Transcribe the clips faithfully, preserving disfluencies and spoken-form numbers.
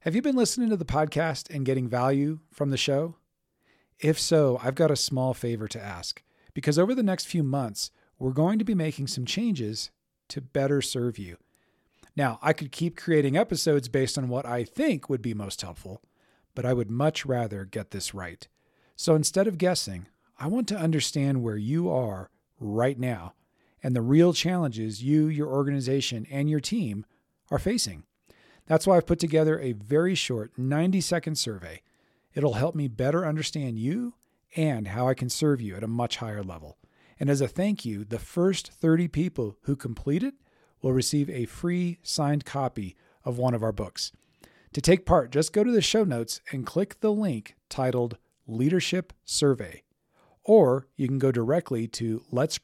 Have you been listening to the podcast and getting value from the show? If so, I've got a small favor to ask, because over the next few months, we're going to be making some changes to better serve you. Now, I could keep creating episodes based on what I think would be most helpful, but I would much rather get this right. So instead of guessing, I want to understand where you are right now and the real challenges you, your organization, and your team are facing. That's why I've put together a very short ninety second survey. It'll help me better understand you and how I can serve you at a much higher level. And as a thank you, the first thirty people who complete it will receive a free signed copy of one of our books. To take part, just go to the show notes and click the link titled Leadership Survey. Or you can go directly to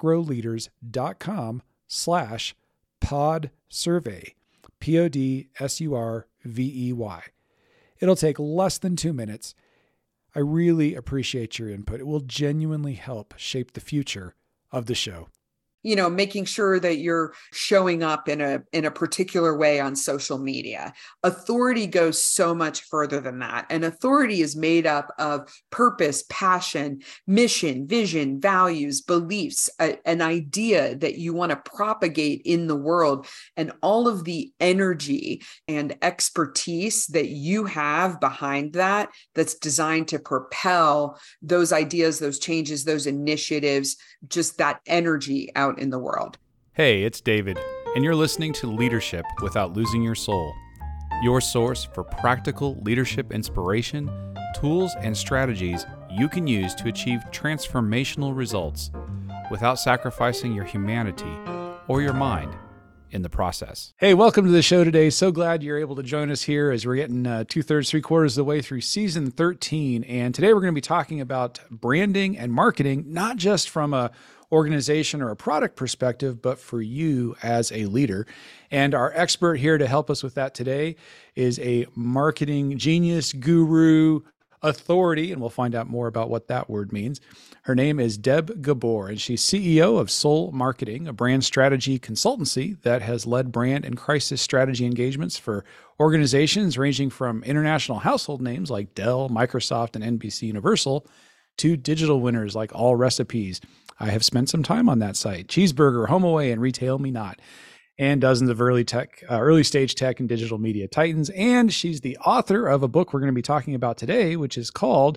letsgrowleaders.com slash pod survey. P O D S U R V E Y. It'll take less than two minutes. I really appreciate your input. It will genuinely help shape the future of the show. You know, making sure that you're showing up in a in a particular way on social media. Authority goes so much further than that. And authority is made up of purpose, passion, mission, vision, values, beliefs, a, an idea that you want to propagate in the world, and all of the energy and expertise that you have behind that, that's designed to propel those ideas, those changes, those initiatives, just that energy out in the world. Hey, it's David, and you're listening to Leadership Without Losing Your Soul, your source for practical leadership inspiration, tools, and strategies you can use to achieve transformational results without sacrificing your humanity or your mind in the process. Hey, welcome to the show today. So glad you're able to join us here as we're getting uh, two thirds, three quarters of the way through season thirteen. And today we're going to be talking about branding and marketing, not just from a organization or a product perspective, but for you as a leader. And our expert here to help us with that today is a marketing genius, guru, authority, and we'll find out more about what that word means. Her name is Deb Gabor, and she's C E O of Soul Marketing, a brand strategy consultancy that has led brand and crisis strategy engagements for organizations ranging from international household names like Dell, Microsoft, and N B C Universal to digital winners like All Recipes. I have spent some time on that site, Cheeseburger, HomeAway, and Retail Me Not, and dozens of early tech, uh, early stage tech and digital media titans. And she's the author of a book we're going to be talking about today, which is called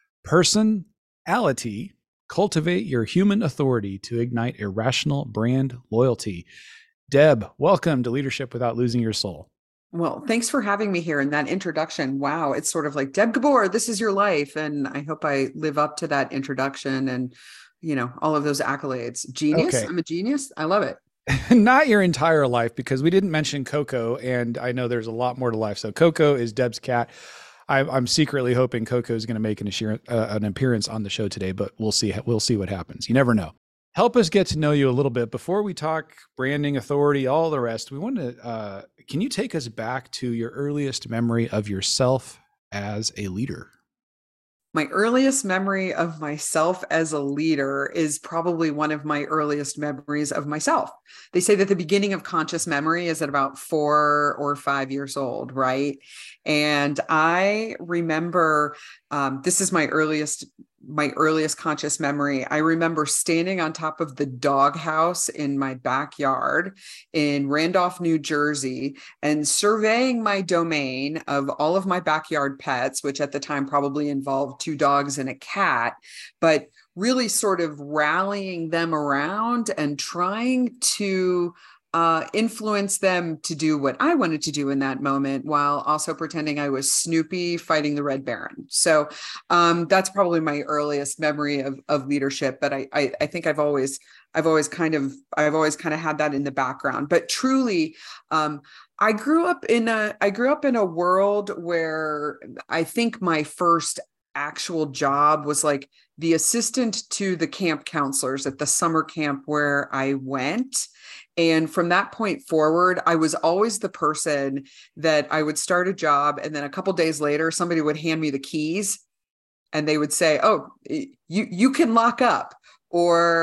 Personality: Cultivate Your Human Authority to Ignite Irrational Brand Loyalty. Deb, welcome to Leadership Without Losing Your Soul. Well, thanks for having me here. In that introduction, wow, it's sort of like Deb Gabor, this is your life. And I hope I live up to that introduction and, you know, all of those accolades. Genius. Okay. I'm a genius. I love it. Not your entire life, because we didn't mention Coco, and I know there's a lot more to life. So Coco is Deb's cat. I, I'm secretly hoping Coco is going to make an, assurance, uh, an appearance on the show today, but we'll see. We'll see what happens. You never know. Help us get to know you a little bit before we talk branding, authority, all the rest. We want to. Uh, can you take us back to your earliest memory of yourself as a leader? My earliest memory of myself as a leader is probably one of my earliest memories of myself. They say that the beginning of conscious memory is at about four or five years old, right? And I remember, um, this is my earliest my earliest conscious memory. I remember standing on top of the doghouse in my backyard in Randolph, New Jersey, and surveying my domain of all of my backyard pets, which at the time probably involved two dogs and a cat, but really sort of rallying them around and trying to Uh, influence them to do what I wanted to do in that moment, while also pretending I was Snoopy fighting the Red Baron. So um, that's probably my earliest memory of of leadership. But I, I I think I've always I've always kind of I've always kind of had that in the background. But truly, um, I grew up in a I grew up in a world where I think my first actual job was like the assistant to the camp counselors at the summer camp where I went. And from that point forward, I was always the person that I would start a job, and then a couple of days later, somebody would hand me the keys and they would say, oh, you, you can lock up, or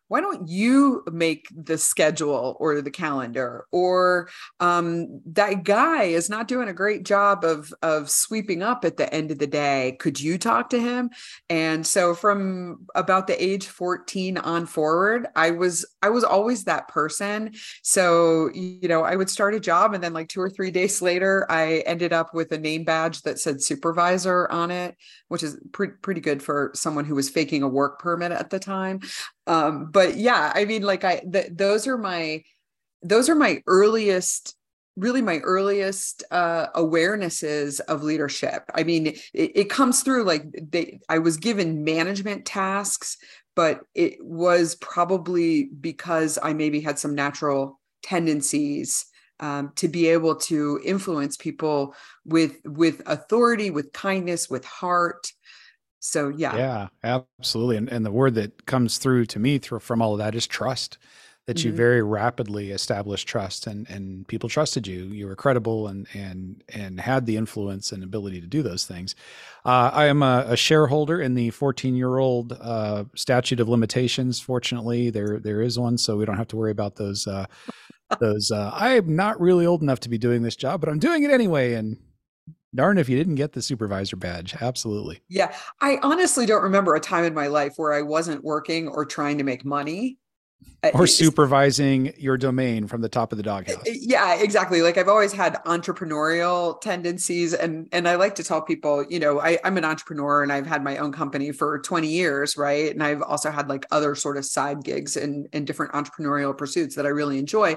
why don't you make the schedule or the calendar? Or um, that guy is not doing a great job of, of sweeping up at the end of the day. Could you talk to him? And so from about the age fourteen on forward, I was, I was always that person. So, you know, I would start a job and then like two or three days later, I ended up with a name badge that said supervisor on it, which is pre- pretty good for someone who was faking a work permit at the time. Um, but yeah, I mean, like I, th- those are my, those are my earliest, really my earliest uh, awarenesses of leadership. I mean, it, it comes through like they, I was given management tasks, but it was probably because I maybe had some natural tendencies um, to be able to influence people with, with authority, with kindness, with heart. So, yeah. Yeah, absolutely. And, and the word that comes through to me through from all of that is trust, that mm-hmm. you very rapidly established trust and, and people trusted you. You were credible and, and, and had the influence and ability to do those things. Uh, I am a, a shareholder in the fourteen year old uh, statute of limitations. Fortunately, there, there is one, so we don't have to worry about those, uh, those, uh, I'm not really old enough to be doing this job, but I'm doing it anyway. And darn if you didn't get the supervisor badge. Absolutely. Yeah. I honestly don't remember a time in my life where I wasn't working or trying to make money. Or supervising your domain from the top of the doghouse. Yeah, exactly. Like I've always had entrepreneurial tendencies. And, and I like to tell people, you know, I, I'm an entrepreneur and I've had my own company for twenty years, right? And I've also had like other sort of side gigs and, and different entrepreneurial pursuits that I really enjoy.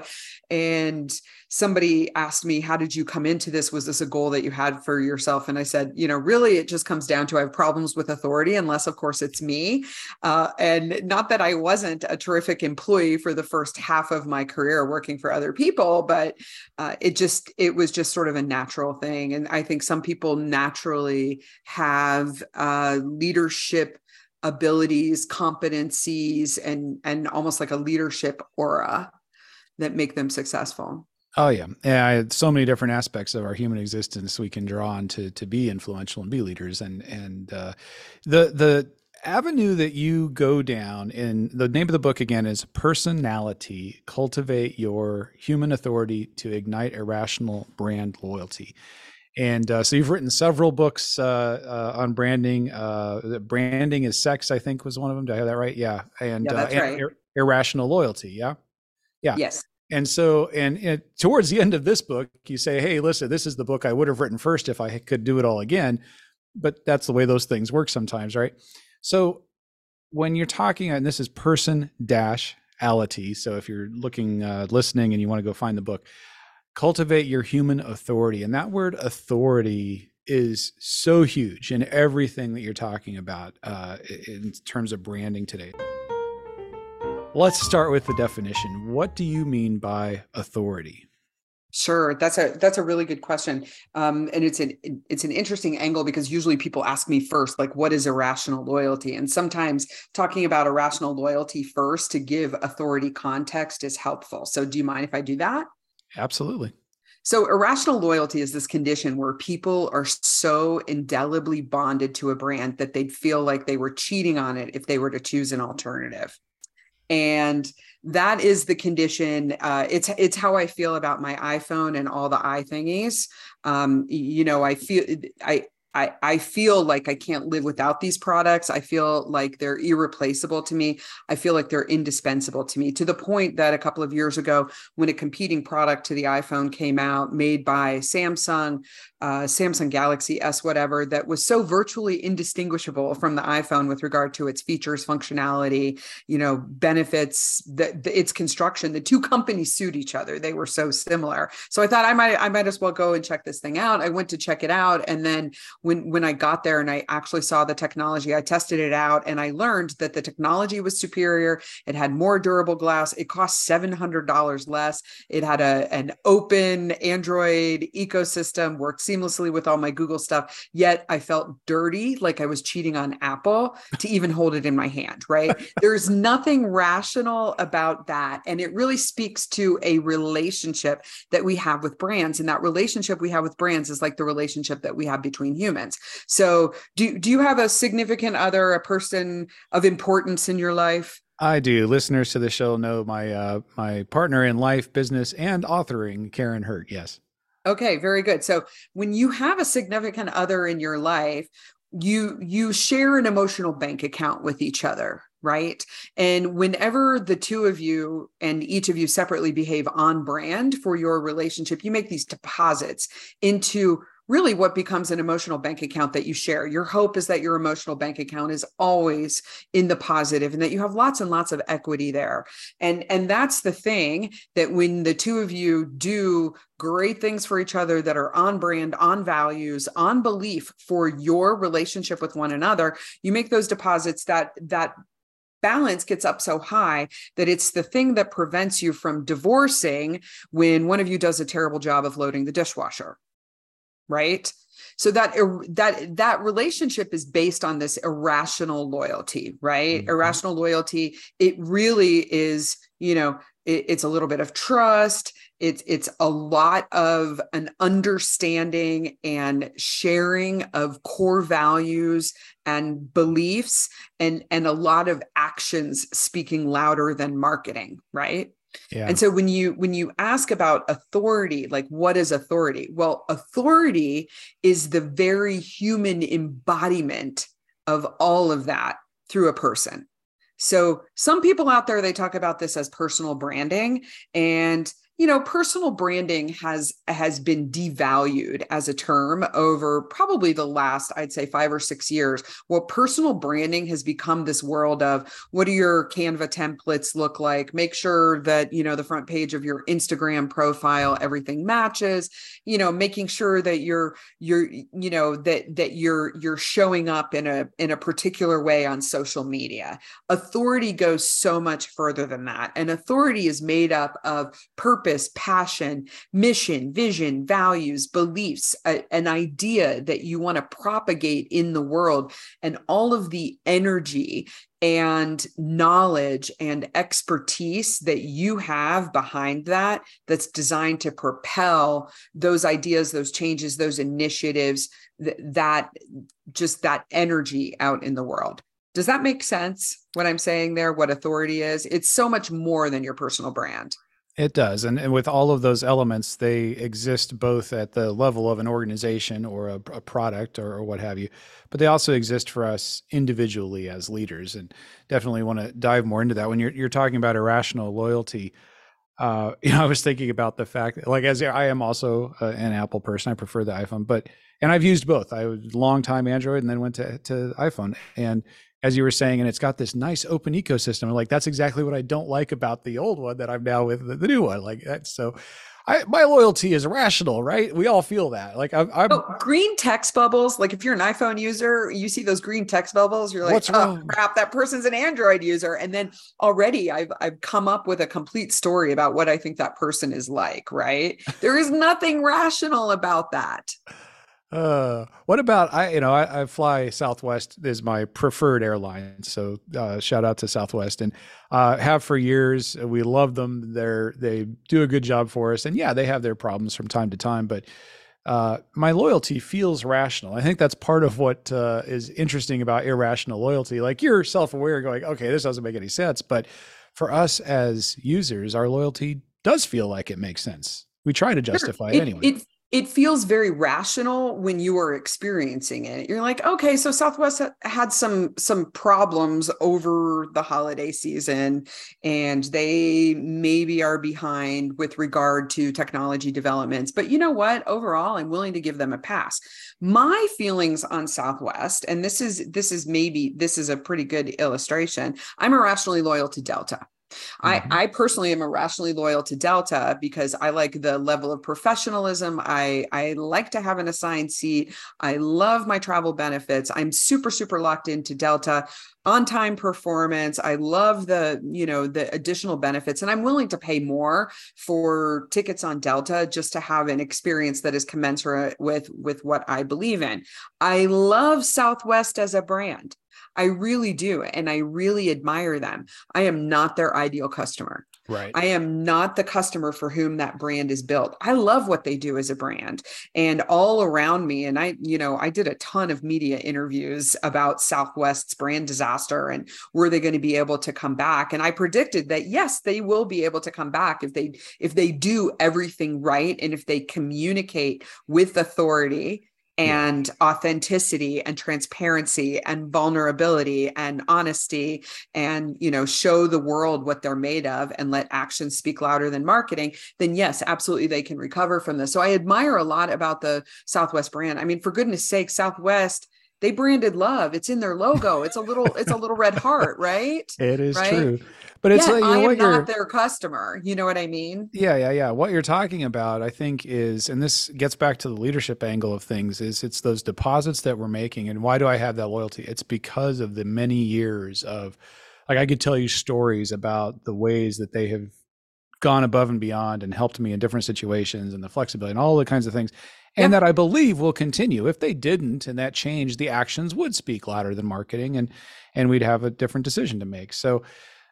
And somebody asked me, how did you come into this? Was this a goal that you had for yourself? And I said, you know, really, it just comes down to I have problems with authority, unless, of course, it's me. Uh, and not that I wasn't a terrific employee for the first half of my career working for other people, but uh, it just, it was just sort of a natural thing. And I think some people naturally have uh, leadership abilities, competencies, and, and almost like a leadership aura that make them successful. Oh yeah. Yeah. So many different aspects of our human existence we can draw on to, to be influential and be leaders. And, and, uh, the, the avenue that you go down in the name of the book again is Personality, Cultivate Your Human Authority to Ignite Irrational Brand Loyalty. And, uh, so you've written several books, uh, uh on branding, uh, Branding is Sex, I think was one of them. Do I have that right? Yeah. And, yeah, that's uh, right. and ir- irrational loyalty. Yeah. Yeah. Yes. And so, and, and towards the end of this book, you say, hey, listen, this is the book I would have written first if I could do it all again. But that's the way those things work sometimes, right? So when you're talking, and this is person dash ality. So if you're looking, uh, listening and you want to go find the book, cultivate your human authority. And that word authority is so huge in everything that you're talking about uh, in terms of branding today. Let's start with the definition. What do you mean by authority? Sure, that's a that's a really good question, um, and it's an it's an interesting angle because usually people ask me first, like, what is irrational loyalty? And sometimes talking about irrational loyalty first to give authority context is helpful. So, do you mind if I do that? Absolutely. So irrational loyalty is this condition where people are so indelibly bonded to a brand that they'd feel like they were cheating on it if they were to choose an alternative. And that is the condition. Uh, it's it's how I feel about my iPhone and all the i thingies. Um, you know, I feel I. I, I feel like I can't live without these products. I feel like they're irreplaceable to me. I feel like they're indispensable to me, to the point that a couple of years ago, when a competing product to the iPhone came out, made by Samsung, uh, Samsung Galaxy S, whatever, that was so virtually indistinguishable from the iPhone with regard to its features, functionality, you know, benefits, the, the, its construction. The two companies sued each other. They were so similar. So I thought I might, I might as well go and check this thing out. I went to check it out, and then When, when I got there and I actually saw the technology, I tested it out and I learned that the technology was superior. It had more durable glass. It cost seven hundred dollars less. It had a, an open Android ecosystem, worked seamlessly with all my Google stuff. Yet I felt dirty, like I was cheating on Apple to even hold it in my hand, right? There's nothing rational about that. And it really speaks to a relationship that we have with brands. And that relationship we have with brands is like the relationship that we have between humans. So do, do you have a significant other, a person of importance in your life? I do. Listeners to the show know my uh, my partner in life, business, and authoring, Karen Hurt. Yes. Okay, very good. So when you have a significant other in your life, you you share an emotional bank account with each other, right? And whenever the two of you and each of you separately behave on brand for your relationship, you make these deposits into really what becomes an emotional bank account that you share. Your hope is that your emotional bank account is always in the positive and that you have lots and lots of equity there. And, and that's the thing, that when the two of you do great things for each other that are on brand, on values, on belief for your relationship with one another, you make those deposits, that that balance gets up so high that it's the thing that prevents you from divorcing when one of you does a terrible job of loading the dishwasher. Right? So that that that relationship is based on this irrational loyalty, right? Mm-hmm. Irrational loyalty. It really is, you know, it, it's a little bit of trust. It's it's a lot of an understanding and sharing of core values and beliefs, and and a lot of actions speaking louder than marketing, right? Yeah. And so when you when you ask about authority, like what is authority? Well, authority is the very human embodiment of all of that through a person. So some people out there, they talk about this as personal branding, and you know, personal branding has has been devalued as a term over probably the last, I'd say, five or six years. Well, personal branding has become this world of, what do your Canva templates look like? Make sure that, you know, the front page of your Instagram profile, everything matches, you know, making sure that you're, you're, you know, that, that you're, you're showing up in a, in a particular way on social media. Authority goes so much further than that. And authority is made up of purpose, passion, mission, vision, values, beliefs, a, an idea that you want to propagate in the world, and all of the energy and knowledge and expertise that you have behind that, that's designed to propel those ideas, those changes, those initiatives, th- that just that energy out in the world. Does that make sense, what I'm saying there, what authority is? It's so much more than your personal brand. It does. And, and with all of those elements, they exist both at the level of an organization or a, a product or, or what have you, but they also exist for us individually as leaders, and definitely want to dive more into that. When you're, you're talking about irrational loyalty, uh, you know, I was thinking about the fact that, like, as I am also uh, an Apple person, I prefer the iPhone, but, and I've used both. I was a long time Android and then went to, to iPhone. And as you were saying, and it's got this nice open ecosystem. Like, that's exactly what I don't like about the old one that I'm now with the, the new one. Like that. So I, my loyalty is rational, right? We all feel that. Like I'm, I'm oh, green text bubbles. Like if you're an iPhone user, you see those green text bubbles, you're like, what's oh wrong? crap, that person's an Android user. And then already I've, I've come up with a complete story about what I think that person is like, right? There is nothing rational about that. Uh, what about, I, you know, I, I fly Southwest is my preferred airline. So, uh, shout out to Southwest, and, uh, have for years. We love them. They're, they do a good job for us, and yeah, they have their problems from time to time, but, uh, my loyalty feels rational. I think that's part of what, uh, is interesting about irrational loyalty. Like, you're self-aware going, okay, this doesn't make any sense. But for us as users, our loyalty does feel like it makes sense. We try to justify sure. it, it anyway. It, It feels very rational when you are experiencing it. You're like, okay, so Southwest had some some problems over the holiday season, and they maybe are behind with regard to technology developments. But you know what? Overall, I'm willing to give them a pass. My feelings on Southwest, and this is this is maybe this is a pretty good illustration. I'm irrationally loyal to Delta. Mm-hmm. I, I personally am irrationally loyal to Delta because I like the level of professionalism. I, I like to have an assigned seat. I love my travel benefits. I'm super, super locked into Delta. On-time performance. I love the, you know, the additional benefits, and I'm willing to pay more for tickets on Delta just to have an experience that is commensurate with, with what I believe in. I love Southwest as a brand. I really do. And I really admire them. I am not their ideal customer. Right. I am not the customer for whom that brand is built. I love what they do as a brand, and all around me. And I, you know, I did a ton of media interviews about Southwest's brand disaster and were they going to be able to come back? And I predicted that, yes, they will be able to come back if they, if they do everything right. And if they communicate with authority and yeah. authenticity and transparency and vulnerability and honesty, and, you know, show the world what they're made of and let actions speak louder than marketing, then yes, absolutely, they can recover from this. So I admire a lot about the Southwest brand. I mean, for goodness sake, Southwest, they branded love. It's in their logo. It's a little, it's a little red heart, right? It is right? true. But it's yeah, like, you I know, am what not their customer. You know what I mean? Yeah, yeah, yeah. What you're talking about, I think, is, and this gets back to the leadership angle of things, is it's those deposits that we're making. And why do I have that loyalty? It's because of the many years of, like, I could tell you stories about the ways that they have gone above and beyond and helped me in different situations, and the flexibility and all the kinds of things. And yeah. that I believe will continue. If they didn't and that changed, the actions would speak louder than marketing, and and we'd have a different decision to make. So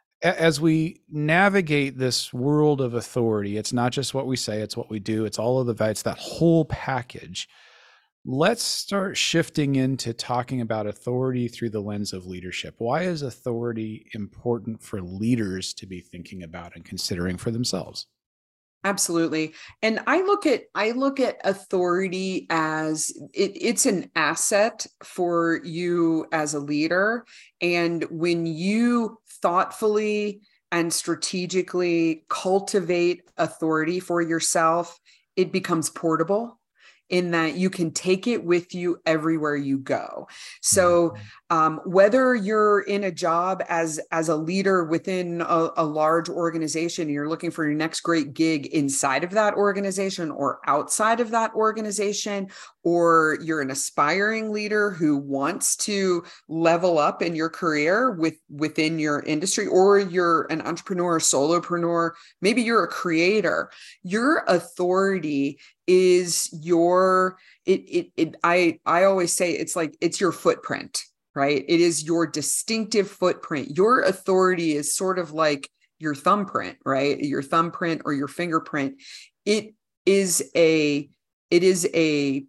as we navigate this world of authority, it's not just what we say, it's what we do. It's all of the, it's that whole package. Let's start shifting into talking about authority through the lens of leadership. Why is authority important for leaders to be thinking about and considering for themselves? Absolutely. And I look at, I look at authority as it, it's an asset for you as a leader. And when you thoughtfully and strategically cultivate authority for yourself, it becomes portable, in that you can take it with you everywhere you go. So um, whether you're in a job as, as a leader within a, a large organization, and you're looking for your next great gig inside of that organization or outside of that organization, or you're an aspiring leader who wants to level up in your career with, within your industry, or you're an entrepreneur, solopreneur, maybe you're a creator, your authority is your, it, it, it, I, I always say it's like, it's your footprint, right? It is your distinctive footprint. Your authority is sort of like your thumbprint, right? Your thumbprint or your fingerprint. It is a, it is a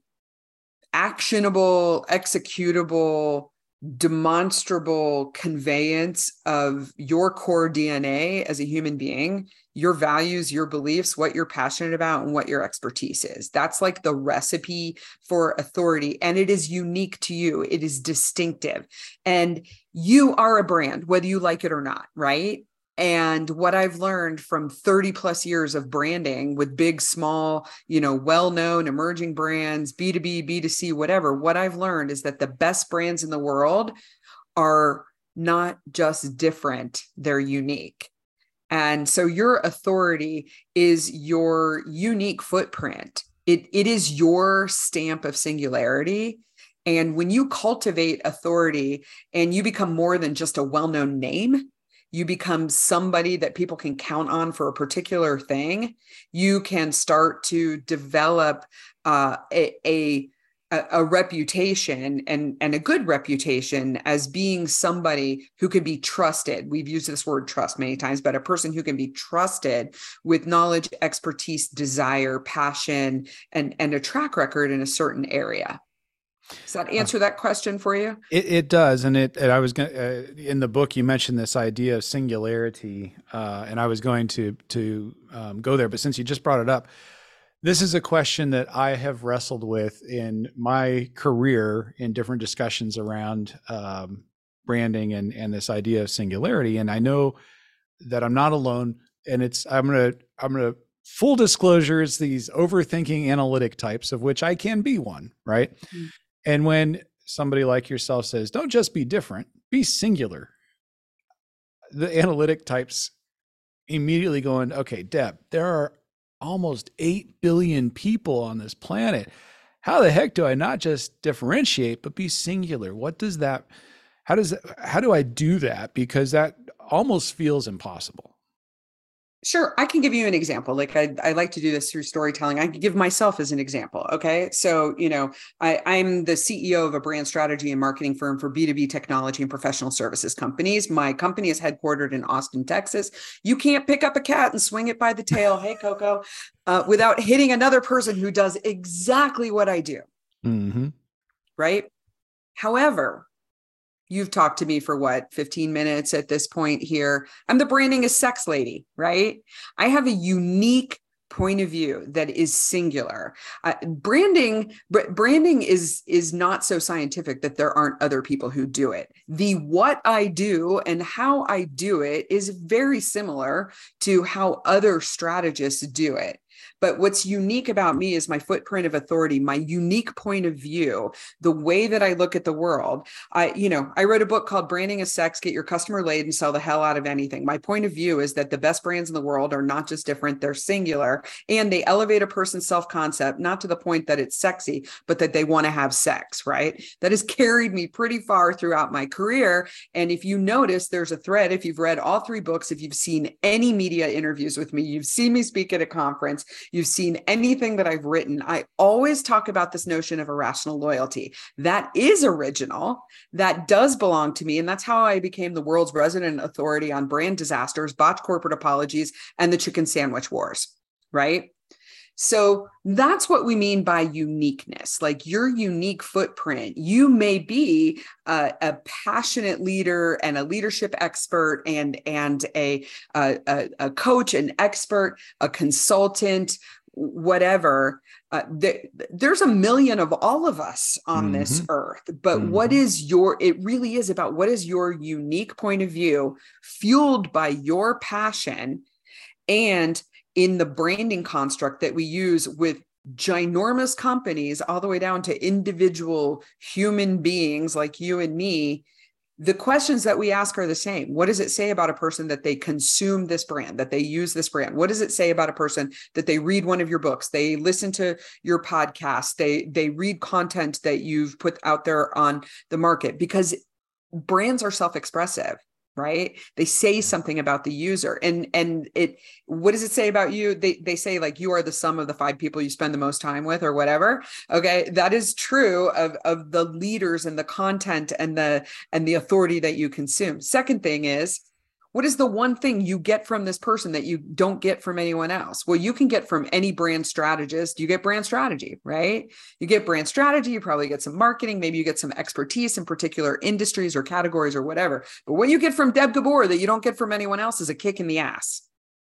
actionable, executable, demonstrable conveyance of your core D N A as a human being, your values, your beliefs, what you're passionate about, and what your expertise is. That's like the recipe for authority. And it is unique to you. It is distinctive. And you are a brand, whether you like it or not, right? And what I've learned from thirty plus years of branding with big, small, you know, well-known emerging brands, B two B, B two C, whatever, what I've learned is that the best brands in the world are not just different, they're unique. And so your authority is your unique footprint. It, it is your stamp of singularity. And when you cultivate authority and you become more than just a well-known name, you become somebody that people can count on for a particular thing, you can start to develop uh, a, a, a reputation and, and a good reputation as being somebody who can be trusted. We've used this word trust many times, but a person who can be trusted with knowledge, expertise, desire, passion, and, and a track record in a certain area. Does that answer that question for you? It, it does. And it, and I was going uh, in the book, you mentioned this idea of singularity, uh, and I was going to, to um, go there, but since you just brought it up, this is a question that I have wrestled with in my career in different discussions around um, branding and, and this idea of singularity. And I know that I'm not alone, and it's, I'm going to, I'm going to, full disclosure, it's these overthinking analytic types, of which I can be one, right? Mm-hmm. And when somebody like yourself says, don't just be different, be singular, the analytic types immediately going, okay, Deb, there are almost eight billion people on this planet. How the heck do I not just differentiate, but be singular? What does that, how does that, how do I do that? Because that almost feels impossible. Sure. I can give you an example. Like I, I like to do this through storytelling. I can give myself as an example. Okay. So, you know, I, I'm the C E O of a brand strategy and marketing firm for B two B technology and professional services companies. My company is headquartered in Austin, Texas. You can't pick up a cat and swing it by the tail. Hey, Coco, uh, without hitting another person who does exactly what I do. Mm-hmm. Right. However, you've talked to me for what, fifteen minutes at this point here. I'm the branding is sex lady, right? I have a unique point of view that is singular. Uh, branding, br- branding is, is not so scientific that there aren't other people who do it. The what I do and how I do it is very similar to how other strategists do it. But what's unique about me is my footprint of authority, my unique point of view, the way that I look at the world. I, you know, I wrote a book called Branding is Sex, Get Your Customer Laid and Sell the Hell Out of Anything. My point of view is that the best brands in the world are not just different, they're singular, and they elevate a person's self-concept, not to the point that it's sexy, but that they want to have sex, right? That has carried me pretty far throughout my career. And if you notice, there's a thread. If you've read all three books, if you've seen any media interviews with me, you've seen me speak at a conference, you've seen anything that I've written, I always talk about this notion of irrational loyalty. That is original. That does belong to me. And that's how I became the world's resident authority on brand disasters, botched corporate apologies, and the chicken sandwich wars, right? So that's what we mean by uniqueness, like your unique footprint. You may be a, a passionate leader and a leadership expert and, and a, a, a coach, an expert, a consultant, whatever. Uh, th- there's a million of all of us on mm-hmm. this earth. But mm-hmm. what is your, it really is about what is your unique point of view fueled by your passion, and in the branding construct that we use with ginormous companies all the way down to individual human beings like you and me, the questions that we ask are the same. What does it say about a person that they consume this brand, that they use this brand? What does it say about a person that they read one of your books, they listen to your podcast, they, they read content that you've put out there on the market? Because brands are self-expressive. Right? They say something about the user, and, and it, what does it say about you? They, they say like, you are the sum of the five people you spend the most time with or whatever. Okay. That is true of, of the leaders and the content and the, and the authority that you consume. Second thing is, what is the one thing you get from this person that you don't get from anyone else? Well, you can get from any brand strategist. You get brand strategy, right? You get brand strategy. You probably get some marketing. Maybe you get some expertise in particular industries or categories or whatever. But what you get from Deb Gabor that you don't get from anyone else is a kick in the ass.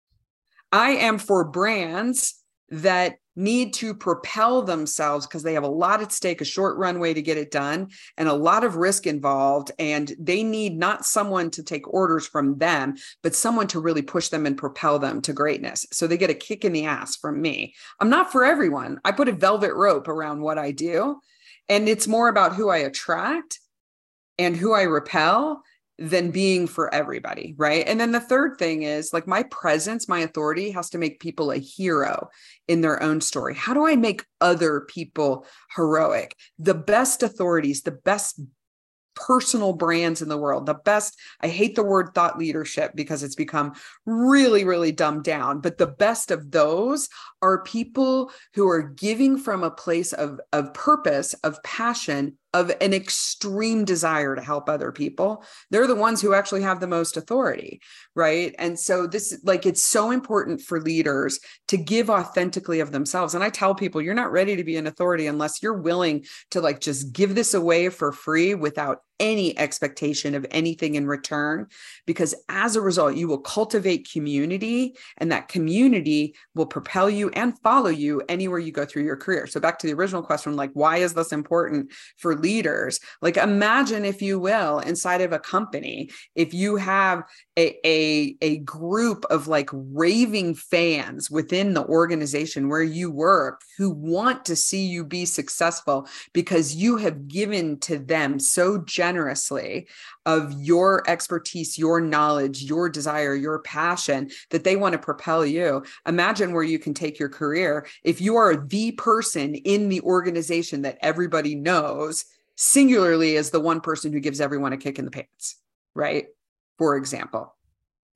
I am for brands that need to propel themselves because they have a lot at stake, a short runway to get it done, and a lot of risk involved. And they need not someone to take orders from them, but someone to really push them and propel them to greatness. So they get a kick in the ass from me. I'm not for everyone. I put a velvet rope around what I do. And it's more about who I attract and who I repel than being for everybody, right? And then the third thing is like my presence, my authority has to make people a hero in their own story. How do I make other people heroic? The best authorities, the best personal brands in the world, the best, I hate the word thought leadership because it's become really, really dumbed down, but the best of those are people who are giving from a place of, of purpose, of passion, of an extreme desire to help other people. They're the ones who actually have the most authority, right? And so this, like, it's so important for leaders to give authentically of themselves. And I tell people, you're not ready to be an authority unless you're willing to like just give this away for free without any expectation of anything in return, because as a result, you will cultivate community, and that community will propel you and follow you anywhere you go through your career. So back to the original question, like, why is this important for leaders? Like, imagine, if you will, inside of a company, if you have a, a, a group of like raving fans within the organization where you work who want to see you be successful because you have given to them so generously of your expertise, your knowledge, your desire, your passion, that they want to propel you. Imagine where you can take your career if you are the person in the organization that everybody knows singularly as the one person who gives everyone a kick in the pants, right? For example.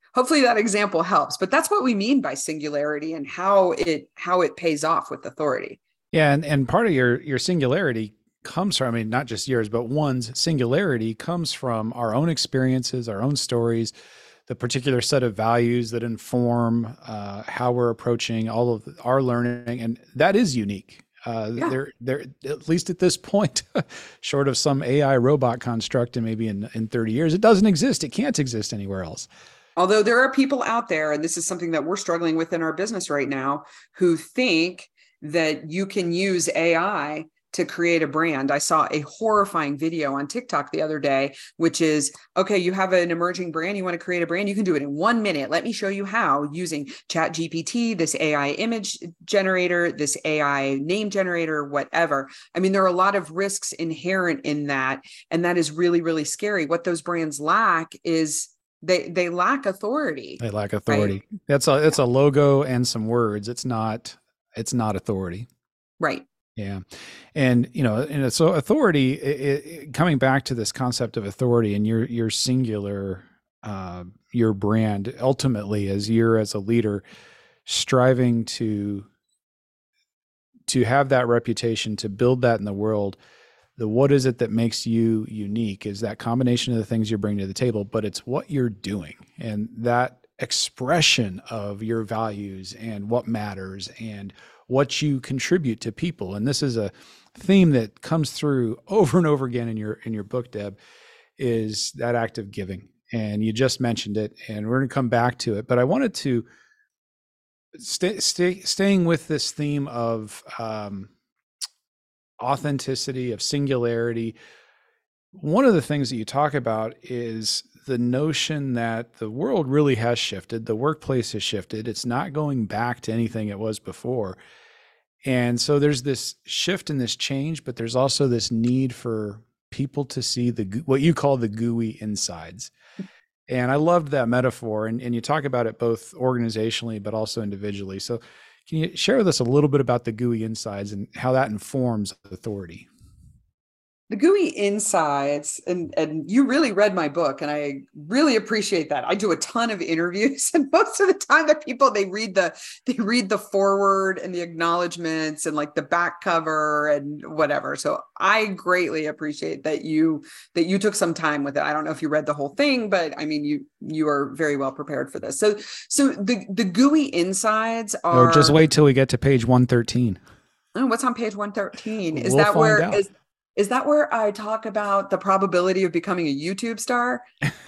hopefully that example helps, but that's what we mean by singularity and how it, how it pays off with authority. Yeah. And, and part of your, your singularity comes from, I mean, not just yours, but one's singularity comes from our own experiences, our own stories, the particular set of values that inform uh, how we're approaching all of our learning. And that is unique. Uh, yeah. They're, they're, at least at this point, short of some A I robot construct and maybe in, in thirty years, it doesn't exist. It can't exist anywhere else. Although there are people out there, and this is something that we're struggling with in our business right now, who think that you can use A I to create a brand. I saw a horrifying video on TikTok the other day, which is, okay, you have an emerging brand, you want to create a brand, you can do it in one minute. Let me show you how, using Chat G P T, this A I image generator, this A I name generator, whatever. I mean, there are a lot of risks inherent in that. And that is really, really scary. What those brands lack is they they lack authority. They lack authority. Right? That's a, it's a logo and some words. It's not, it's not authority. Right. Yeah. And, you know, and so authority, it, it, coming back to this concept of authority and your, your singular, uh, your brand, ultimately, as you're as a leader striving to, to have that reputation, to build that in the world, the, what is it that makes you unique is that combination of the things you're bringing to the table, but it's what you're doing and that expression of your values and what matters and what you contribute to people. And this is a theme that comes through over and over again in your, in your book, Deb, is that act of giving. And you just mentioned it, and we're going to come back to it, but I wanted to stay, stay staying with this theme of um, authenticity, of singularity. One of the things that you talk about is the notion that the world really has shifted. The workplace has shifted. It's not going back to anything it was before. And so there's this shift and this change, but there's also this need for people to see the, what you call the gooey insides. And I loved that metaphor. And, and you talk about it both organizationally, but also individually. So can you share with us a little bit about the gooey insides and how that informs authority? The gooey insides, and, and you really read my book, and I really appreciate that. I do a ton of interviews, and most of the time the people, they read the, they read the foreword and the acknowledgments and like the back cover and whatever. So I greatly appreciate that you, that you took some time with it. I don't know if you read the whole thing, but I mean, you, you are very well prepared for this. So, so the, the gooey insides are. Oh, just wait till we get to page one thirteen. Oh, what's on page one thirteen? Is we'll that where out. is, Is that where I talk about the probability of becoming a YouTube star?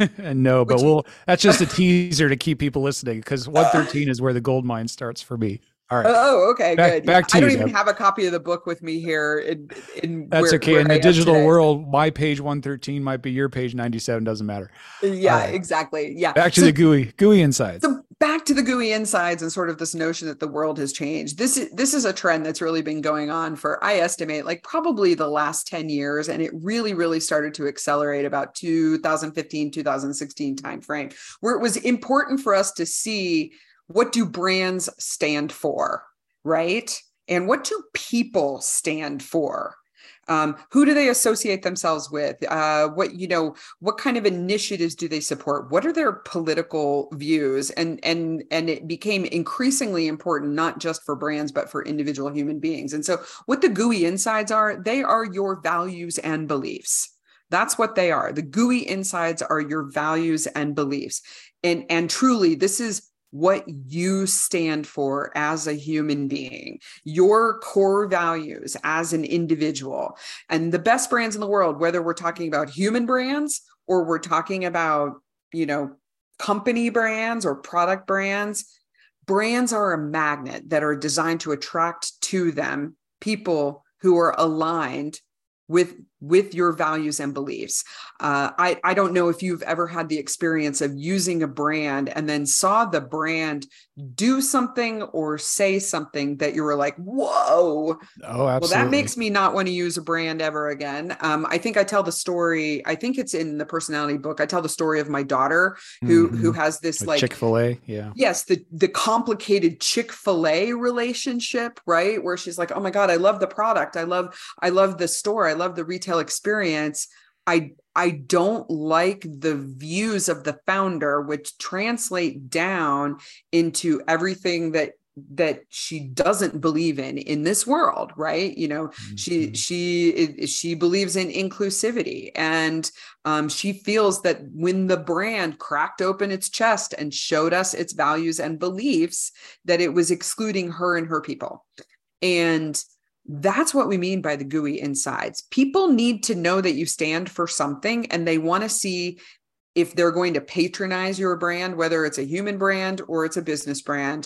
No, but Which, we'll, that's just a teaser to keep people listening, because one thirteen is where the gold mine starts for me. All right. Oh, okay, back, good. Back to I don't you, even Deb. have a copy of the book with me here. In, in that's where, okay. where In the I digital today. world, my page one thirteen might be your page ninety-seven. Doesn't matter. Yeah, right. exactly. Yeah. Back to so, the gooey, gooey insides. So back to the gooey insides and sort of this notion that the world has changed. This is, this is a trend that's really been going on for, I estimate, like probably the last ten years. And it really, really started to accelerate about two thousand fifteen, two thousand sixteen timeframe, where it was important for us to see, what do brands stand for, right? And what do people stand for? Um, who do they associate themselves with? Uh, what, you know, what kind of initiatives do they support? What are their political views? And, and, and it became increasingly important, not just for brands, but for individual human beings. And so what the gooey insides are, they are your values and beliefs. That's what they are. The gooey insides are your values and beliefs. And, and truly, this is what you stand for as a human being, your core values as an individual. And the best brands in the world, whether we're talking about human brands or we're talking about, you know, company brands or product brands, brands are a magnet that are designed to attract to them people who are aligned with with your values and beliefs. Uh, I, I don't know if you've ever had the experience of using a brand and then saw the brand do something or say something that you were like, whoa. Oh, absolutely. Well, that makes me not want to use a brand ever again. Um, I think I tell the story, I think it's in the personality book. I tell the story of my daughter who, mm-hmm. who has this like Chick-fil-A. Yeah. Yes. The, the complicated Chick-fil-A relationship, right? Where she's like, oh my God, I love the product. I love, I love the store. I love the retail experience, I I don't like the views of the founder, which translate down into everything that that she doesn't believe in in this world, right? You know, mm-hmm. she she she believes in inclusivity, and um, she feels that when the brand cracked open its chest and showed us its values and beliefs, that it was excluding her and her people. And that's what we mean by the gooey insides. People need to know that you stand for something, and they want to see if they're going to patronize your brand, whether it's a human brand or it's a business brand.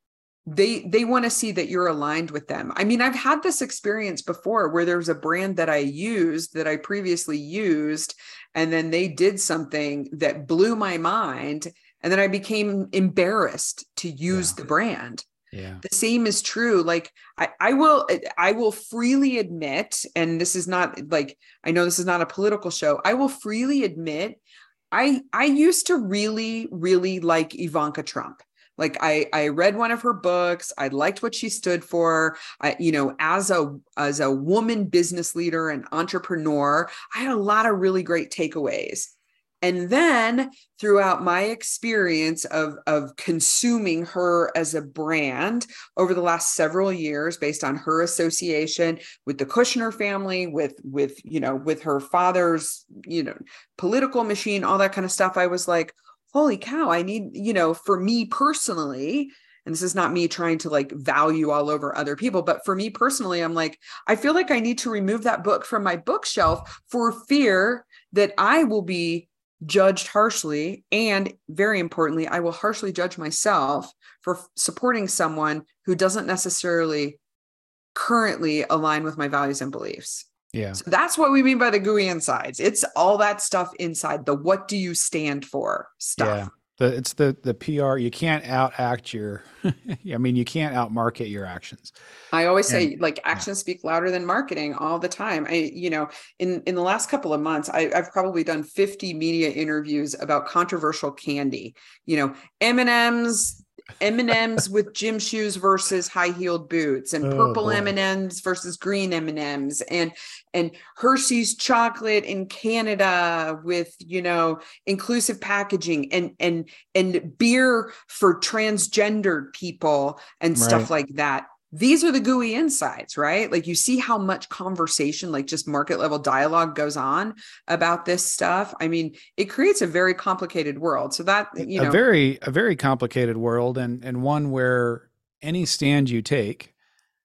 They they want to see that you're aligned with them. I mean, I've had this experience before where there was a brand that I used that I previously used, and then they did something that blew my mind, and then I became embarrassed to use yeah. the brand. Yeah. The same is true. Like I, I will, I will freely admit, and this is not like, I know this is not a political show. I will freely admit, I, I used to really, really like Ivanka Trump. Like I, I read one of her books. I liked what she stood for. I, you know, as a, as a woman business leader and entrepreneur, I had a lot of really great takeaways. And then throughout my experience of, of consuming her as a brand over the last several years, based on her association with the Kushner family, with, with, you know, with her father's, you know, political machine, all that kind of stuff, I was like, holy cow, I need, you know, for me personally, and this is not me trying to like value all over other people, but for me personally, I'm like, I feel like I need to remove that book from my bookshelf for fear that I will be judged harshly. And very importantly, I will harshly judge myself for supporting someone who doesn't necessarily currently align with my values and beliefs. Yeah. So that's what we mean by the gooey insides. It's all that stuff inside, the what do you stand for stuff. Yeah. The, it's the, the P R, you can't out act your, I mean, you can't out market your actions. I always say and, like actions yeah. speak louder than marketing all the time. I, you know, in, in the last couple of months, I, I've probably done fifty media interviews about controversial candy, you know, M and M's, M and M's with gym shoes versus high-heeled boots, and purple oh, M and M's versus green M and M's, and and Hershey's chocolate in Canada with, you know, inclusive packaging, and and and beer for transgendered people and stuff right. like that. These are the gooey insides, right? Like you see how much conversation, like just market level dialogue goes on about this stuff. I mean, it creates a very complicated world. So that, you know, a very, a very complicated world, and, and one where any stand you take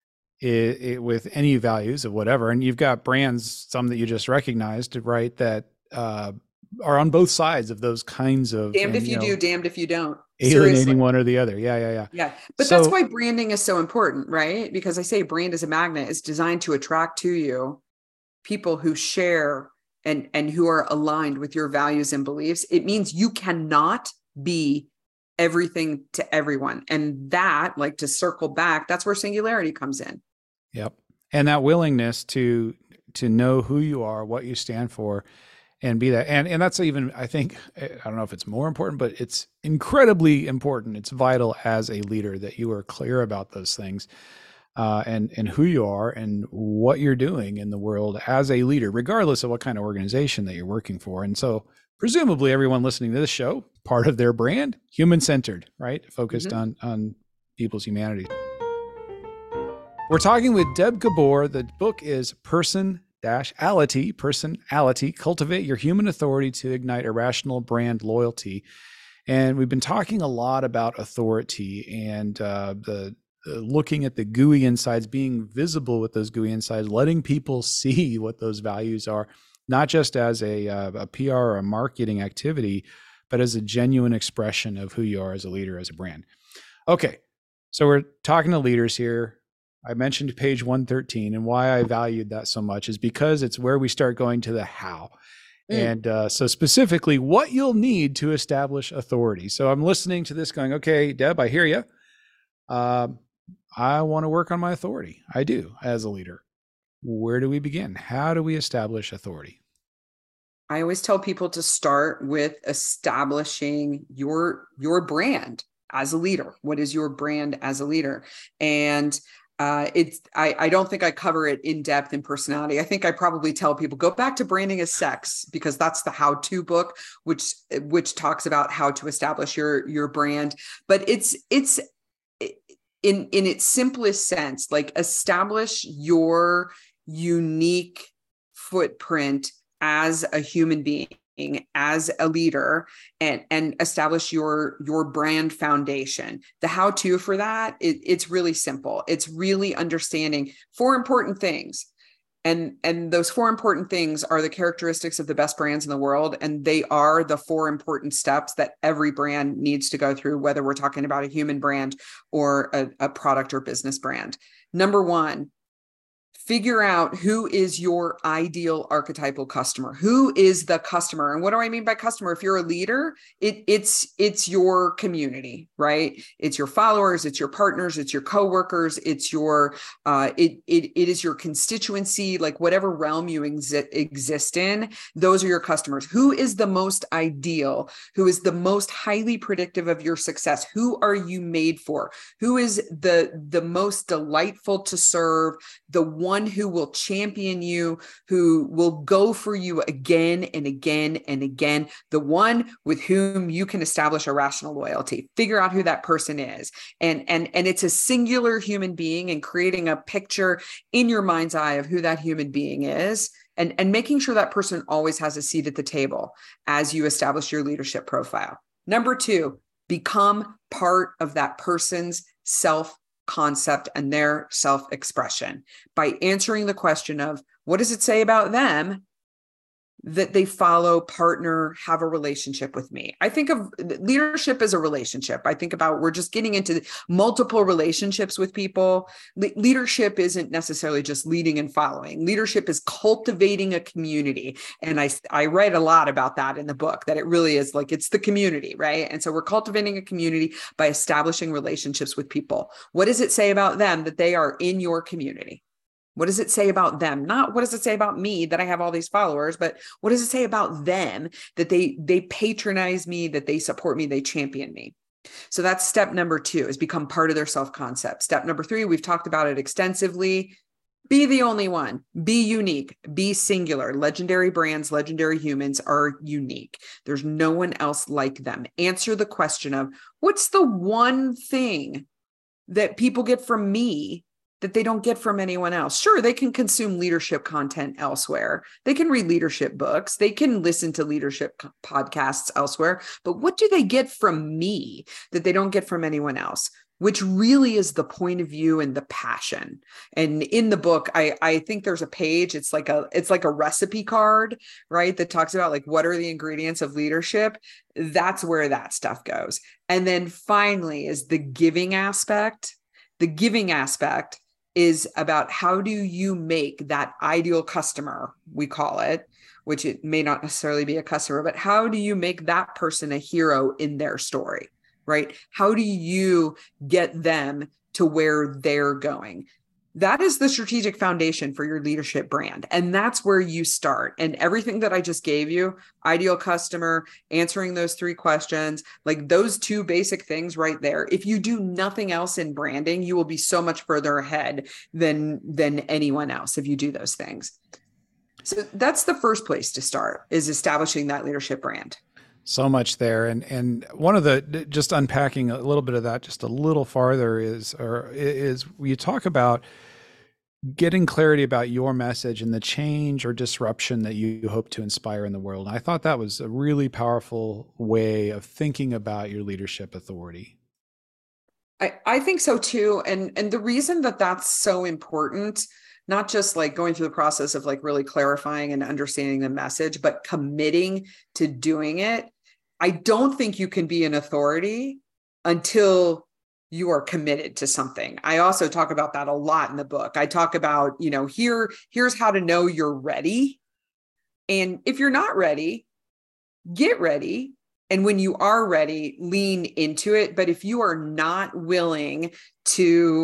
it, it, with any values of whatever, and you've got brands, some that you just recognized, right, that uh, are on both sides of those kinds of damned and, if you, you know, do, damned if you don't. Alienating Seriously. One or the other. Yeah, yeah, yeah. Yeah. But so, that's why branding is so important, right? Because I say brand is a magnet. It's designed to attract to you people who share and, and who are aligned with your values and beliefs. It means you cannot be everything to everyone. And that, like to circle back, that's where singularity comes in. Yep. And that willingness to to know who you are, what you stand for, and be that. And, and that's even, I think, I don't know if it's more important, but it's incredibly important. It's vital as a leader that you are clear about those things uh, and, and who you are and what you're doing in the world as a leader, regardless of what kind of organization that you're working for. And so presumably everyone listening to this show, part of their brand, human-centered, right? Focused mm-hmm. on, on people's humanity. We're talking with Deb Gabor. The book is Person Dash Ality, Personality, Cultivate Your Human Authority to Ignite Irrational Brand Loyalty. And we've been talking a lot about authority and uh, the, the looking at the gooey insides, being visible with those gooey insides, letting people see what those values are, not just as a, uh, a P R or a marketing activity, but as a genuine expression of who you are as a leader, as a brand. Okay, so we're talking to leaders here. I mentioned page one thirteen, and why I valued that so much is because it's where we start going to the how. Mm. And uh, so specifically what you'll need to establish authority. So I'm listening to this going, okay, Deb, I hear you. Uh, I want to work on my authority. I do as a leader. Where do we begin? How do we establish authority? I always tell people to start with establishing your, your brand as a leader. What is your brand as a leader? And Uh, it's I, I don't think I cover it in depth in personality. I think I probably tell people go back to Branding as Sex, because that's the how-to book, which which talks about how to establish your your brand. But it's it's in in its simplest sense, like establish your unique footprint as a human being, as a leader, and and establish your your brand foundation. The how-to for that, it, it's really simple. It's really understanding four important things. And, and those four important things are the characteristics of the best brands in the world. And they are the four important steps that every brand needs to go through, whether we're talking about a human brand or a, a product or business brand. Number one, figure out who is your ideal archetypal customer. Who is the customer? And what do I mean by customer? If you're a leader, it, it's it's your community, right? It's your followers, it's your partners, it's your coworkers, it's your uh, it it it is your constituency, like whatever realm you exi- exist in. Those are your customers. Who is the most ideal? Who is the most highly predictive of your success? Who are you made for? Who is the the most delightful to serve? The one who will champion you, who will go for you again and again and again, the one with whom you can establish a rational loyalty. Figure out who that person is. And, and, and it's a singular human being, and creating a picture in your mind's eye of who that human being is, and, and making sure that person always has a seat at the table as you establish your leadership profile. Number two, become part of that person's self concept and their self-expression by answering the question of, what does it say about them that they follow, partner, have a relationship with me? I think of leadership as a relationship. I think about, we're just getting into multiple relationships with people. Le- leadership isn't necessarily just leading and following. Leadership is cultivating a community. And I, I write a lot about that in the book, that it really is like, it's the community, right? And so we're cultivating a community by establishing relationships with people. What does it say about them that they are in your community? What does it say about them? Not what does it say about me that I have all these followers, but what does it say about them that they they patronize me, that they support me, they champion me? So that's step number two, is become part of their self-concept. Step number three, we've talked about it extensively. Be the only one. Be unique. Be singular. Legendary brands, legendary humans are unique. There's no one else like them. Answer the question of, what's the one thing that people get from me that they don't get from anyone else? Sure, they can consume leadership content elsewhere. They can read leadership books. They can listen to leadership podcasts elsewhere. But what do they get from me that they don't get from anyone else? Which really is the point of view and the passion. And in the book, I, I think there's a page, it's like a, it's like a recipe card, right? That talks about like, what are the ingredients of leadership? That's where that stuff goes. And then finally is the giving aspect. The giving aspect is about, how do you make that ideal customer, we call it, which it may not necessarily be a customer, but how do you make that person a hero in their story, right? How do you get them to where they're going? That is the strategic foundation for your leadership brand. And that's where you start. And everything that I just gave you, ideal customer, answering those three questions, like those two basic things right there. If you do nothing else in branding, you will be so much further ahead than, than anyone else if you do those things. So that's the first place to start, is establishing that leadership brand. So much there. And and one of the, just unpacking a little bit of that just a little farther is, or is you talk about getting clarity about your message and the change or disruption that you hope to inspire in the world. And I thought that was a really powerful way of thinking about your leadership authority. I, I think so too. And, and the reason that that's so important, not just like going through the process of like really clarifying and understanding the message, but committing to doing it. I don't think you can be an authority until you are committed to something. I also talk about that a lot in the book. I talk about, you know, here, here's how to know you're ready. And if you're not ready, get ready. And when you are ready, lean into it. But if you are not willing to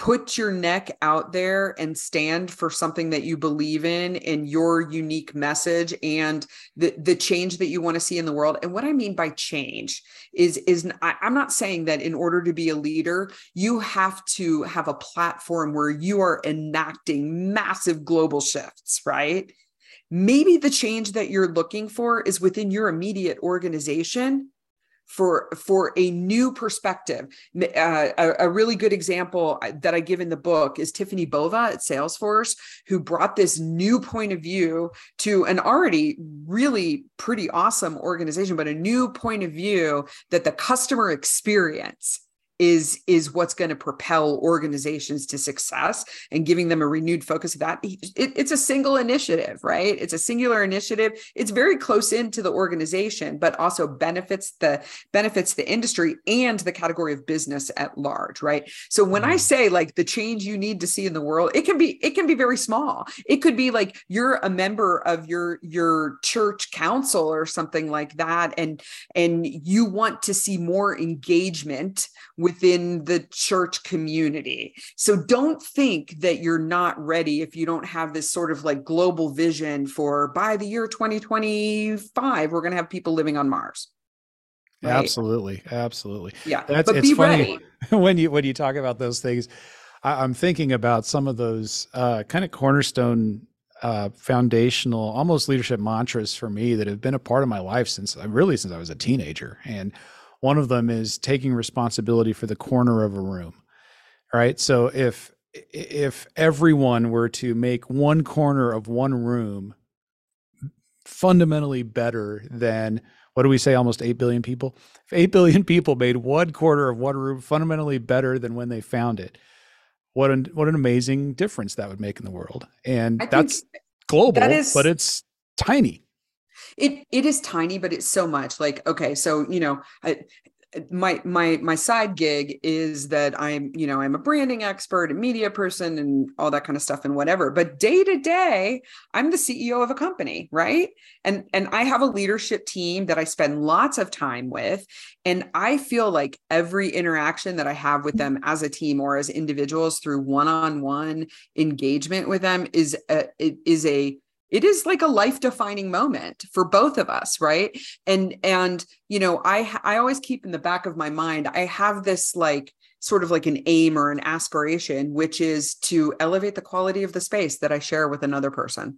put your neck out there and stand for something that you believe in and your unique message and the, the change that you want to see in the world. And what I mean by change is, is I, I'm not saying that in order to be a leader, you have to have a platform where you are enacting massive global shifts, right? Maybe the change that you're looking for is within your immediate organization for, for a new perspective. Uh, a, a really good example that I give in the book is Tiffany Bova at Salesforce, who brought this new point of view to an already really pretty awesome organization, but a new point of view that the customer experience is, is what's going to propel organizations to success, and giving them a renewed focus of that. It, it's a single initiative, right? It's a singular initiative. It's very close into the organization, but also benefits the benefits the industry and the category of business at large, right? So when I say like the change you need to see in the world, it can be it can be very small. It could be like you're a member of your your church council or something like that, and and you want to see more engagement within the church community. So don't think that you're not ready if you don't have this sort of like global vision for by the year twenty twenty-five, we're going to have people living on Mars. Right? Absolutely. Absolutely. Yeah. That's, but it's be funny ready. when you, when you talk about those things, I, I'm thinking about some of those uh, kind of cornerstone uh, foundational, almost leadership mantras for me that have been a part of my life since really since I was a teenager. And one of them is taking responsibility for the corner of a room, right? So if if everyone were to make one corner of one room fundamentally better than, what do we say, almost eight billion people? If eight billion people made one corner of one room fundamentally better than when they found it, what an, what an amazing difference that would make in the world. And that's global, that is, but it's tiny. It it is tiny, but it's so much. Like, okay, so, you know, I, my my my side gig is that I'm, you know, I'm a branding expert, a media person, and all that kind of stuff and whatever. But day to day, I'm the C E O of a company, right? And and I have a leadership team that I spend lots of time with, and I feel like every interaction that I have with them as a team or as individuals through one-on-one engagement with them is a, it is a It is like a life-defining moment for both of us, right? And, and you know, I I always keep in the back of my mind, I have this like sort of like an aim or an aspiration, which is to elevate the quality of the space that I share with another person.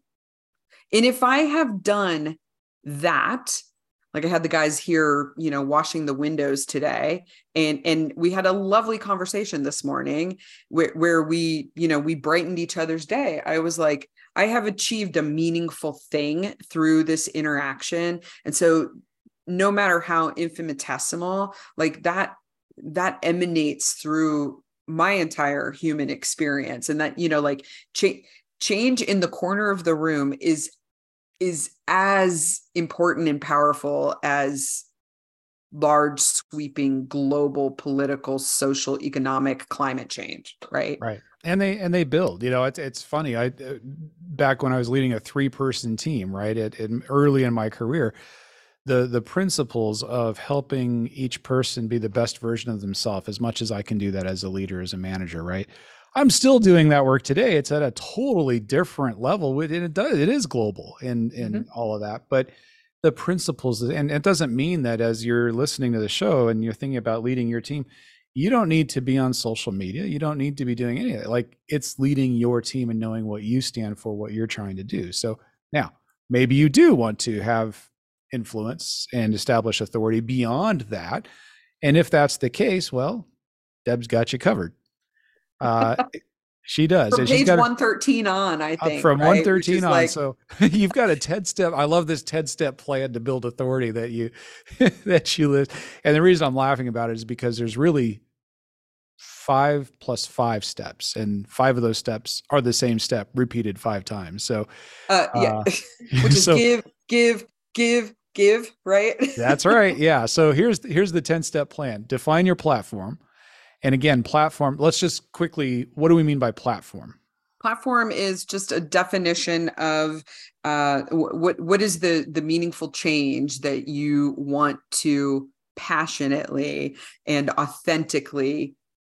And if I have done that, like I had the guys here, you know, washing the windows today, and and we had a lovely conversation this morning where, where we, you know, we brightened each other's day. I was like, I have achieved a meaningful thing through this interaction. And so no matter how infinitesimal, like that, that emanates through my entire human experience. And that, you know, like cha- change in the corner of the room is is as important and powerful as large, sweeping, global, political, social, economic, climate change, right? Right. And they and they build. You know, it's it's funny. I uh, back when I was leading a three-person team, right, at, at early in my career, the the principles of helping each person be the best version of themselves, as much as I can do that as a leader, as a manager, right? I'm still doing that work today. It's at a totally different level, and it does it is global in in mm-hmm. all of that. But the principles, and it doesn't mean that as you're listening to the show and you're thinking about leading your team, you don't need to be on social media. You don't need to be doing any of it. Like, it's leading your team and knowing what you stand for, what you're trying to do. So now maybe you do want to have influence and establish authority beyond that. And if that's the case, well, Deb's got you covered. Uh, she does. From and page she's got one thirteen on, I think. Uh, from right? one thirteen on. Like... So you've got a ten step. I love this ten step plan to build authority that you, that you list. And the reason I'm laughing about it is because there's really five plus five steps, and five of those steps are the same step repeated five times. So, uh, yeah, uh, which is so, give, give, give, give, right? That's right. Yeah. So here's, here's the ten step plan. Define your platform. And again, platform, let's just quickly, what do we mean by platform? Platform is just a definition of uh, what what is the, the meaningful change that you want to passionately and authentically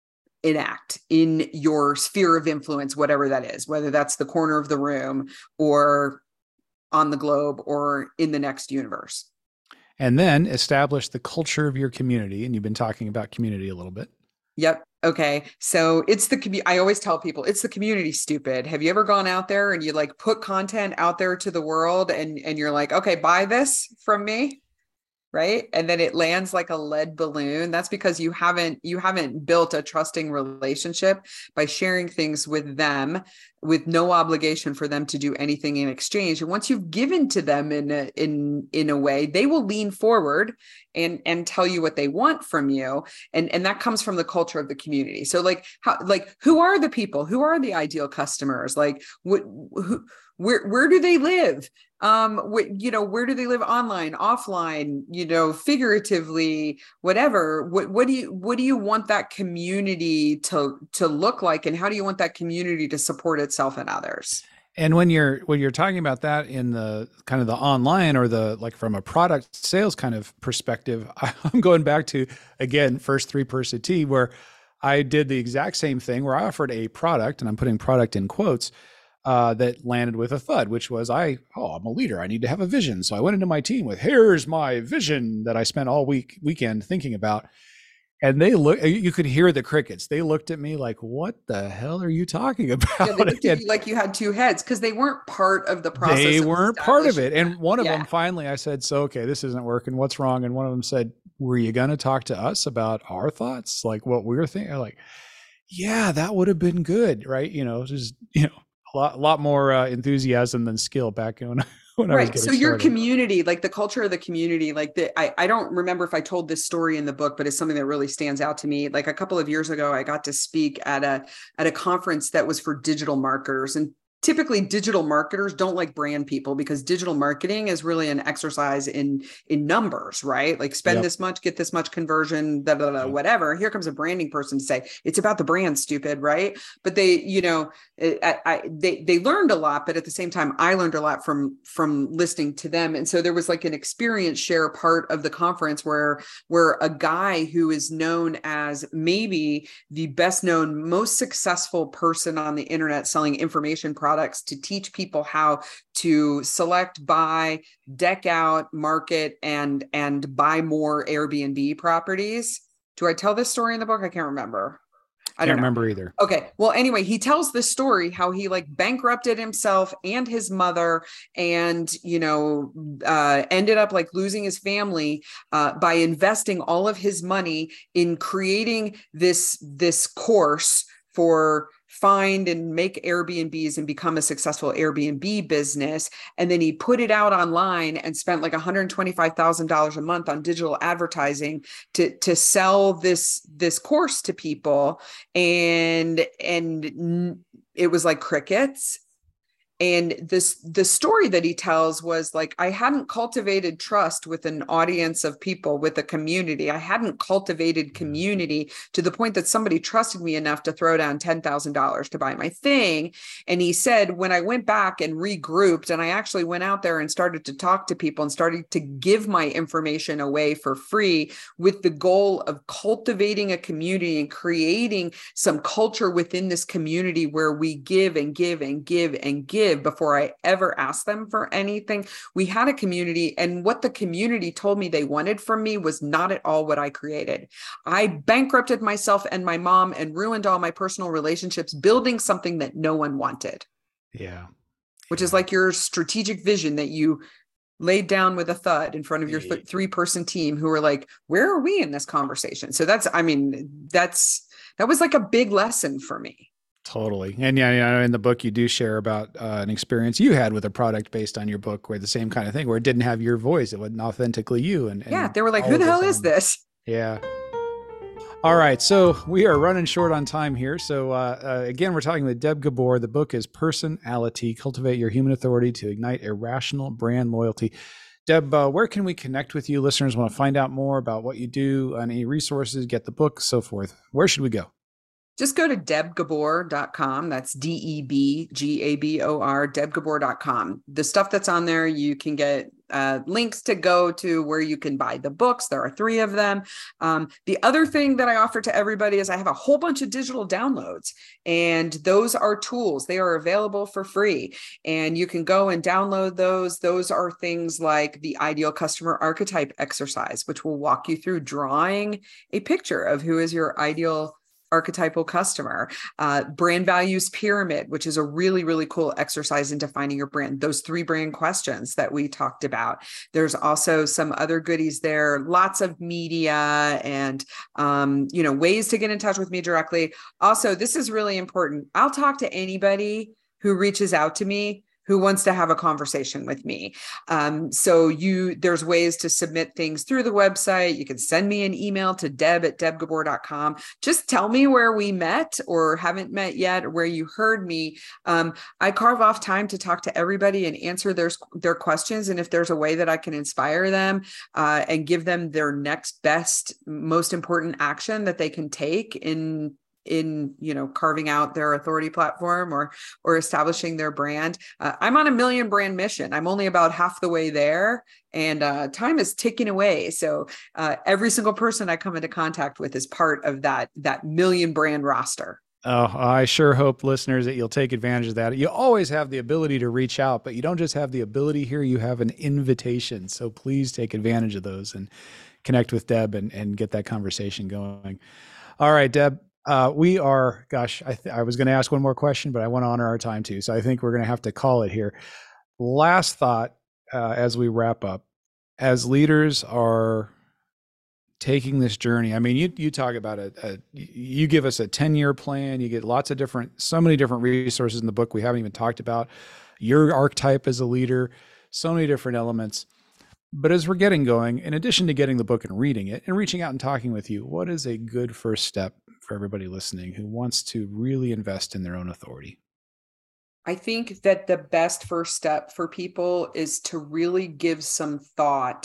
enact in your sphere of influence, whatever that is, whether that's the corner of the room or on the globe or in the next universe. And then establish the culture of your community. And you've been talking about community a little bit. Yep. Okay. So it's the community. I always tell people it's the community, stupid. Have you ever gone out there and you like put content out there to the world and, and you're like, okay, buy this from me. Right. And then it lands like a lead balloon. That's because you haven't, you haven't built a trusting relationship by sharing things with them with no obligation for them to do anything in exchange. And once you've given to them in a, in, in a way, they will lean forward and, and tell you what they want from you. And, and that comes from the culture of the community. So like, how, like, who are the people, who are the ideal customers? Like what, who, where, where do they live? Um, wh- you know, where do they live online, offline, you know, figuratively, whatever, what, what do you, what do you want that community to, to look like? And how do you want that community to support itself and others? And when you're, when you're talking about that in the kind of the online or the, like from a product sales kind of perspective, I'm going back to, again, first three person T, where I did the exact same thing where I offered a product, and I'm putting product in quotes, Uh, that landed with a thud, which was I, oh, I'm a leader. I need to have a vision. So I went into my team with, here's my vision that I spent all week weekend thinking about. And they look, you could hear the crickets. They looked at me like, what the hell are you talking about? Yeah, they looked at you like you had two heads because they weren't part of the process. They weren't part of it. And one of yeah. them, finally, I said, so, okay, this isn't working. What's wrong? And one of them said, were you going to talk to us about our thoughts? Like what we were thinking? Like, yeah, that would have been good. Right. You know, just, you know, a lot, lot more uh, enthusiasm than skill back when, when I was right. getting So your started. community, like the culture of the community, like the, I, I don't remember if I told this story in the book, but it's something that really stands out to me. Like a couple of years ago, I got to speak at a, at a conference that was for digital marketers, and typically digital marketers don't like brand people because digital marketing is really an exercise in, in numbers, right? Like spend yep. this much, get this much conversion, da, da, da, whatever. Here comes a branding person to say, it's about the brand, stupid, right? But they, you know, I, I, they, they learned a lot, but at the same time, I learned a lot from, from listening to them. And so there was like an experience share part of the conference where, where a guy who is known as maybe the best known, most successful person on the internet selling information products products to teach people how to select, buy, deck out, market, and, and buy more Airbnb properties. Do I tell this story in the book? I can't remember. I don't can't remember either. Okay. Well, anyway, he tells this story, how he like bankrupted himself and his mother and, you know, uh, ended up like losing his family uh, by investing all of his money in creating this, this course for find and make Airbnbs and become a successful Airbnb business. And then he put it out online and spent like one hundred twenty-five thousand dollars a month on digital advertising to, to sell this, this course to people. And, and it was like crickets. And this, the story that he tells was like, I hadn't cultivated trust with an audience of people, with a community. I hadn't cultivated community to the point that somebody trusted me enough to throw down ten thousand dollars to buy my thing. And he said, when I went back and regrouped, and I actually went out there and started to talk to people and started to give my information away for free with the goal of cultivating a community and creating some culture within this community where we give and give and give and give before I ever asked them for anything. We had a community, and what the community told me they wanted from me was not at all what I created. I bankrupted myself and my mom and ruined all my personal relationships building something that no one wanted. Yeah. Which is like your strategic vision that you laid down with a thud in front of your th- three person team who were like, where are we in this conversation? So that's, I mean, that's, that was like a big lesson for me. Totally. And yeah, you know, in the book, you do share about uh, an experience you had with a product based on your book, where the same kind of thing, where it didn't have your voice. It wasn't authentically you. And, and yeah, they were like, who the hell is this? Yeah. All right. So we are running short on time here. So uh, uh, again, we're talking with Deb Gabor. The book is Personality: Cultivate Your Human Authority to Ignite Irrational Brand Loyalty. Deb, uh, where can we connect with you? Listeners want to find out more about what you do, any resources, get the book, so forth. Where should we go? Just go to deb gabor dot com. That's D E B G A B O R, deb gabor dot com. The stuff that's on there, you can get uh, links to go to where you can buy the books. There are three of them. Um, the other thing that I offer to everybody is I have a whole bunch of digital downloads, and those are tools. They are available for free, and you can go and download those. Those are things like the Ideal Customer Archetype exercise, which will walk you through drawing a picture of who is your ideal archetypal customer, uh, brand values pyramid, which is a really, really cool exercise in defining your brand. Those three brand questions that we talked about. There's also some other goodies there, lots of media and, um, you know, ways to get in touch with me directly. Also, this is really important. I'll talk to anybody who reaches out to me who wants to have a conversation with me. Um, so you, there's ways to submit things through the website. You can send me an email to deb at deb gabor dot com. Just tell me where we met or haven't met yet, or where you heard me. Um, I carve off time to talk to everybody and answer their, their questions. And if there's a way that I can inspire them uh, and give them their next best, most important action that they can take in in, you know, carving out their authority platform or, or establishing their brand. Uh, I'm on a million brand mission. I'm only about half the way there, and uh, time is ticking away. So uh, every single person I come into contact with is part of that, that million brand roster. Oh, I sure hope, listeners, that you'll take advantage of that. You always have the ability to reach out, but you don't just have the ability here, you have an invitation. So please take advantage of those and connect with Deb and, and get that conversation going. All right, Deb. Uh, we are, gosh, I, th- I was going to ask one more question, but I want to honor our time too. So I think we're going to have to call it here. Last thought, uh, as we wrap up, as leaders are taking this journey. I mean, you, you talk about it, a, you give us a ten year plan, you get lots of different, so many different resources in the book we haven't even talked about, your archetype as a leader, so many different elements. But as we're getting going, in addition to getting the book and reading it and reaching out and talking with you, what is a good first step for everybody listening who wants to really invest in their own authority? I think that the best first step for people is to really give some thought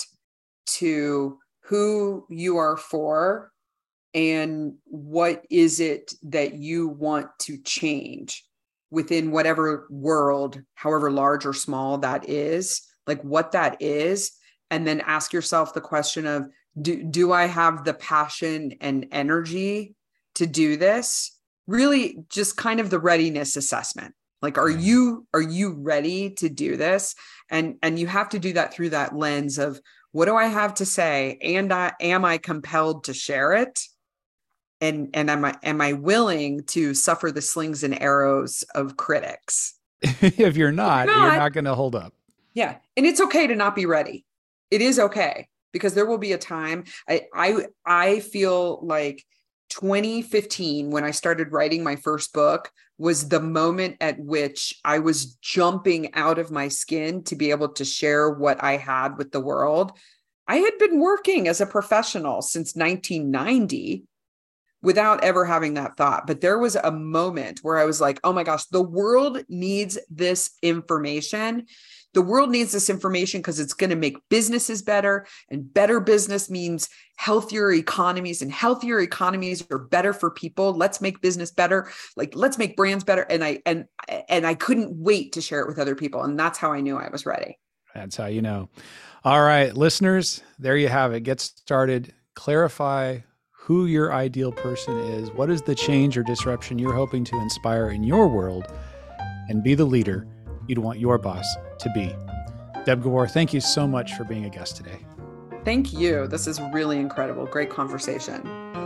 to who you are for and what is it that you want to change within whatever world, however large or small that is, like what that is. And then ask yourself the question of, do, do I have the passion and energy to do this? Really just kind of the readiness assessment. Like, are you, are you ready to do this? And, and you have to do that through that lens of, what do I have to say? And I, am I compelled to share it? And, and am I, am I willing to suffer the slings and arrows of critics? If you're not, if you're not, you're not going to hold up. Yeah. And it's okay to not be ready. It is okay, because there will be a time. I, I, I feel like twenty fifteen, when I started writing my first book, was the moment at which I was jumping out of my skin to be able to share what I had with the world. I had been working as a professional since nineteen ninety without ever having that thought. But there was a moment where I was like, oh my gosh, the world needs this information. The world needs this information because it's going to make businesses better, and better business means healthier economies, and healthier economies are better for people. Let's make business better. Like, let's make brands better. And I, and, and I couldn't wait to share it with other people. And that's how I knew I was ready. That's how you know. All right, listeners, there you have it. Get started. Clarify who your ideal person is. What is the change or disruption you're hoping to inspire in your world, and be the leader you'd want your boss to be. Deb Gabor, thank you so much for being a guest today. Thank you. This is really incredible. Great conversation.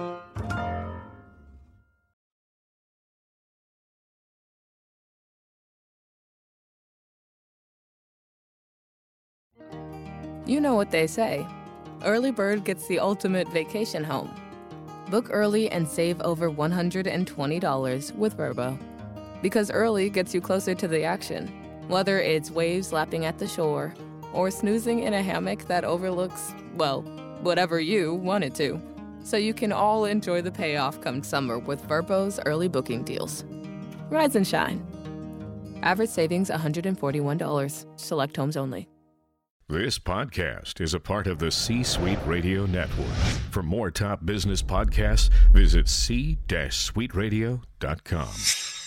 You know what they say. Early bird gets the ultimate vacation home. Book early and save over one hundred twenty dollars with Vrbo. Because early gets you closer to the action. Whether it's waves lapping at the shore or snoozing in a hammock that overlooks, well, whatever you want it to. So you can all enjoy the payoff come summer with Vrbo's early booking deals. Rise and shine. Average savings one hundred forty-one dollars. Select homes only. This podcast is a part of the C-Suite Radio Network. For more top business podcasts, visit c suite radio dot com.